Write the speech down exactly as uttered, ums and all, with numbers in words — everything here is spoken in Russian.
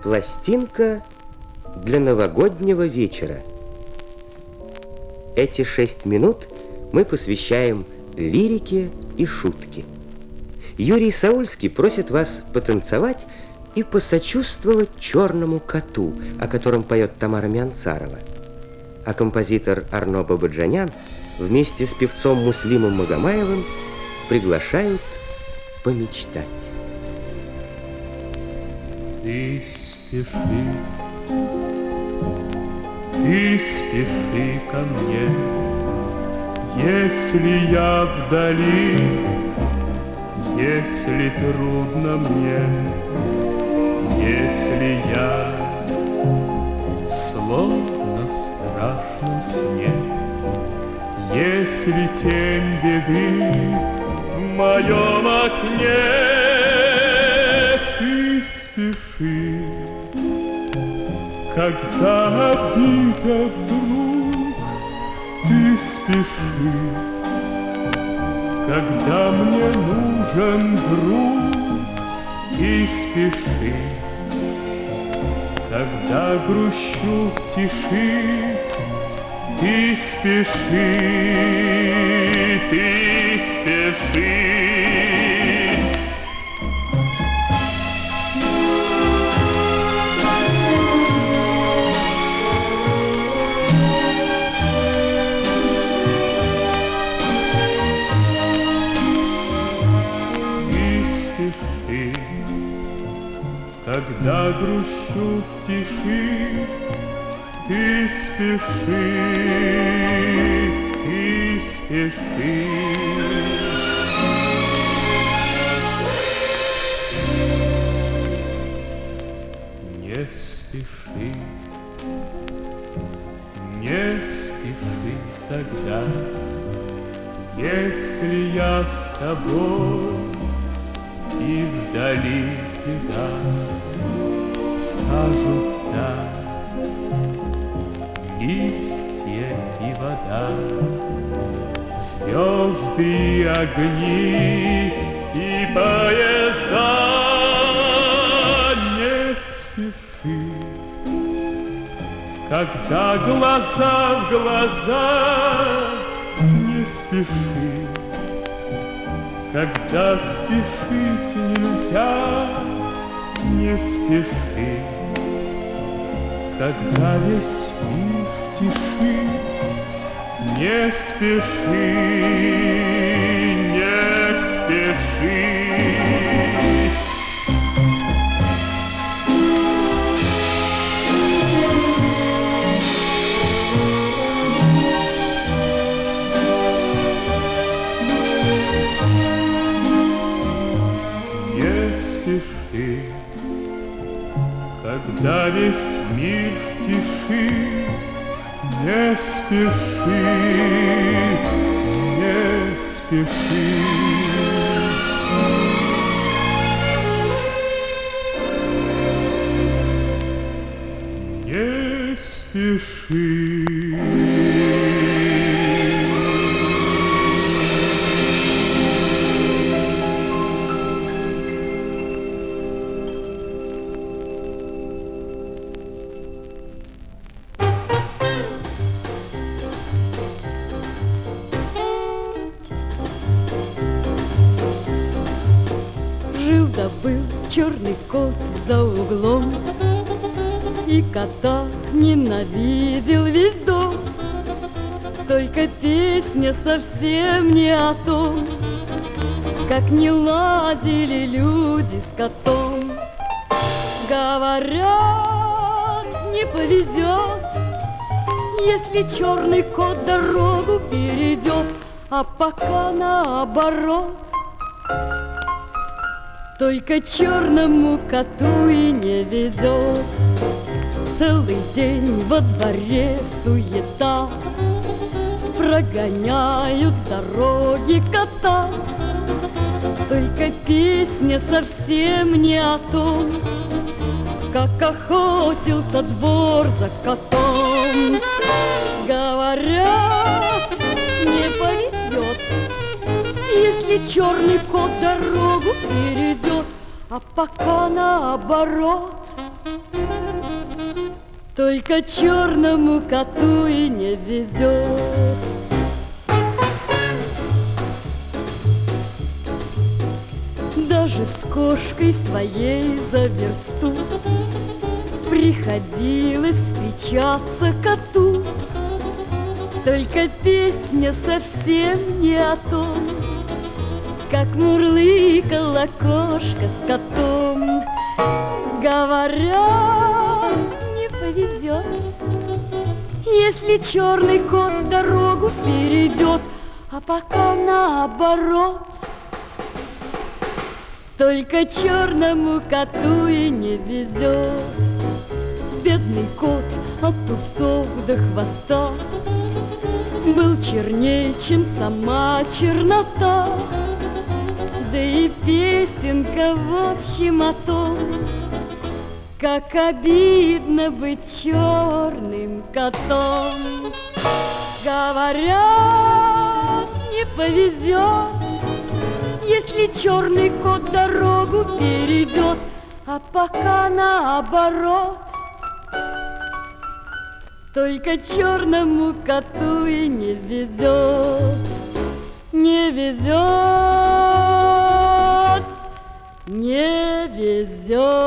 Пластинка для новогоднего вечера. Эти шесть минут мы посвящаем лирике и шутке. Юрий Саульский просит вас потанцевать и посочувствовать черному коту, о котором поет Тамара Миансарова. А композитор Арно Бабаджанян вместе с певцом Муслимом Магомаевым приглашают помечтать. Ты спеши, ты спеши ко мне, если я вдали, если трудно мне, если я словно в страшном сне, если тень беды в моем окне. Ты спеши, когда обидят вдруг, ты спеши, когда мне нужен друг, и спеши, когда грущу в тиши, ты спеши, ты спеши. Когда грущу в тиши, ты спеши, ты спеши. Не спеши, не спеши тогда, если я с тобой и вдали беда, скажут да, листья и вода, звезды и огни и поезда. Не спеши, когда глаза в глаза, не спеши, когда спешить нельзя, не спеши, когда весь мир в тиши, не спеши, не спеши. Когда весь мир в тиши, не спеши, не спеши. Не спеши. Жил-да был черный кот за углом, и кота ненавидел весь дом. Только песня совсем не о том, как не ладили люди с котом. Говорят, не повезет, если черный кот дорогу перейдет, а пока наоборот. Только черному коту и не везет. Целый день во дворе суета, прогоняют с дороги кота. Только песня совсем не о том, как охотился двор за котом. Говорят, не повезет, если черный кот дорогу перейдет, а пока наоборот. Только черному коту и не везет. Даже с кошкой своей за версту приходилось встречаться коту. Только песня совсем не о том, как мурлыкала кошка с котом. Говорят, не повезет, если черный кот дорогу перейдет, а пока наоборот. Только черному коту и не везет. Бедный кот от усов до хвоста был черней, чем сама чернота. Да и песенка в общем о том, как обидно быть черным котом. Говорят, не повезет, если черный кот дорогу перейдет, а пока наоборот. Только черному коту и не везет, не везет, не везет.